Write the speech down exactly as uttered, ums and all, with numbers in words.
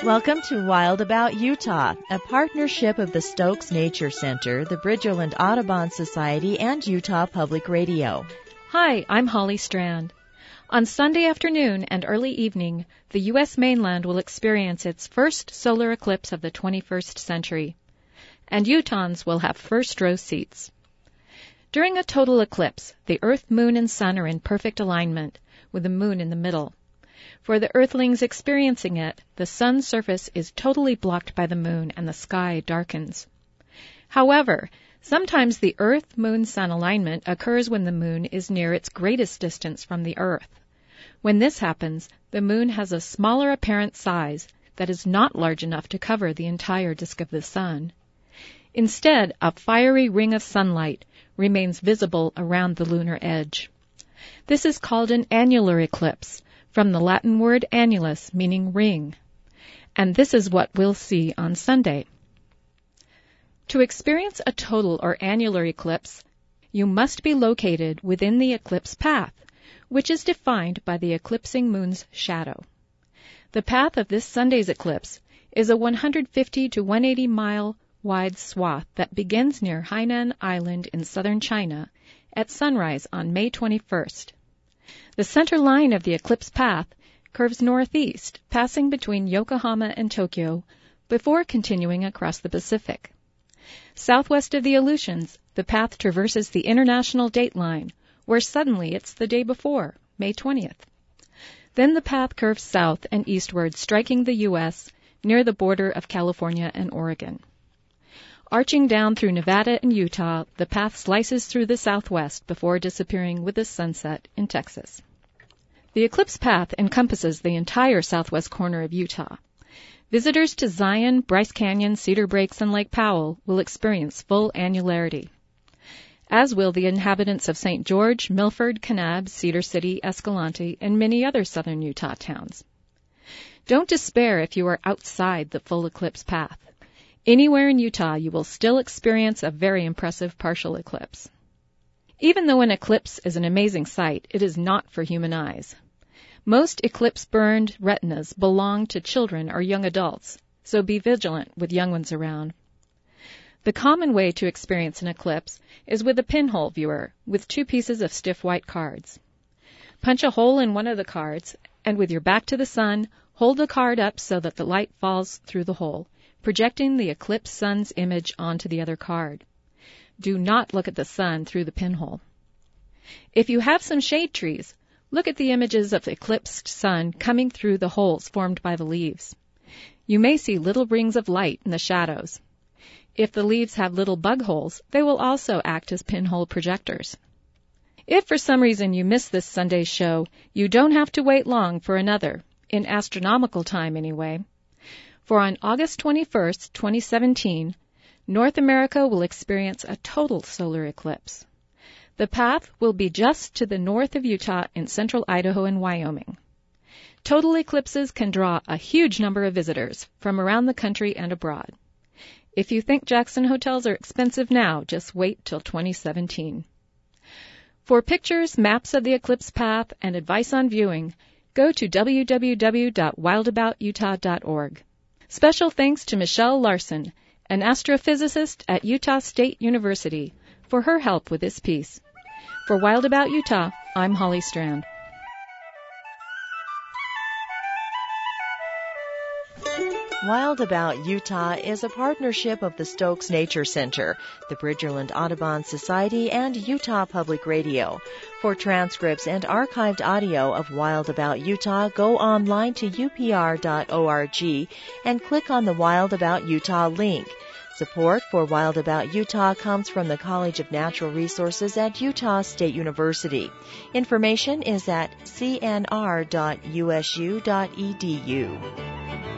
Welcome to Wild About Utah, a partnership of the Stokes Nature Center, the Bridgerland Audubon Society, and Utah Public Radio. Hi, I'm Holly Strand. On Sunday afternoon and early evening, the U S mainland will experience its first solar eclipse of the twenty-first century, and Utahns will have first-row seats. During a total eclipse, the Earth, Moon, and Sun are in perfect alignment, with the Moon in the middle. For the Earthlings experiencing it, the Sun's surface is totally blocked by the Moon and the sky darkens. However, sometimes the Earth-Moon-Sun alignment occurs when the Moon is near its greatest distance from the Earth. When this happens, the Moon has a smaller apparent size that is not large enough to cover the entire disk of the Sun. Instead, a fiery ring of sunlight remains visible around the lunar edge. This is called an annular eclipse, from the Latin word annulus, meaning ring. And this is what we'll see on Sunday. To experience a total or annular eclipse, you must be located within the eclipse path, which is defined by the eclipsing moon's shadow. The path of this Sunday's eclipse is a one hundred fifty to one hundred eighty mile wide swath that begins near Hainan Island in southern China at sunrise on May twenty-first. The center line of the eclipse path curves northeast, passing between Yokohama and Tokyo, before continuing across the Pacific. Southwest of the Aleutians, the path traverses the international date line, where suddenly it's the day before, May twentieth. Then the path curves south and eastward, striking the U S near the border of California and Oregon. Arching down through Nevada and Utah, the path slices through the southwest before disappearing with the sunset in Texas. The eclipse path encompasses the entire southwest corner of Utah. Visitors to Zion, Bryce Canyon, Cedar Breaks, and Lake Powell will experience full annularity, as will the inhabitants of Saint George, Milford, Kanab, Cedar City, Escalante, and many other southern Utah towns. Don't despair if you are outside the full eclipse path. Anywhere in Utah, you will still experience a very impressive partial eclipse. Even though an eclipse is an amazing sight, it is not for human eyes. Most eclipse-burned retinas belong to children or young adults, so be vigilant with young ones around. The common way to experience an eclipse is with a pinhole viewer with two pieces of stiff white cards. Punch a hole in one of the cards, and with your back to the sun, hold the card up so that the light falls through the hole, projecting the eclipsed sun's image onto the other card. Do not look at the sun through the pinhole. If you have some shade trees, look at the images of the eclipsed sun coming through the holes formed by the leaves. You may see little rings of light in the shadows. If the leaves have little bug holes, they will also act as pinhole projectors. If for some reason you miss this Sunday's show, you don't have to wait long for another, in astronomical time anyway. For on August twenty-first, twenty seventeen, North America will experience a total solar eclipse. The path will be just to the north of Utah in central Idaho and Wyoming. Total eclipses can draw a huge number of visitors from around the country and abroad. If you think Jackson hotels are expensive now, just wait till twenty seventeen. For pictures, maps of the eclipse path, and advice on viewing, go to w w w dot wild about utah dot org. Special thanks to Michelle Larson, an astrophysicist at Utah State University, for her help with this piece. For Wild About Utah, I'm Holly Strand. Wild About Utah is a partnership of the Stokes Nature Center, the Bridgerland Audubon Society, and Utah Public Radio. For transcripts and archived audio of Wild About Utah, go online to u p r dot org and click on the Wild About Utah link. Support for Wild About Utah comes from the College of Natural Resources at Utah State University. Information is at c n r dot u s u dot e d u.